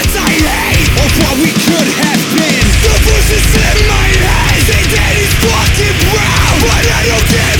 words I hate of what we could have been. The voices in my head say that it's fucking proud, but I don't give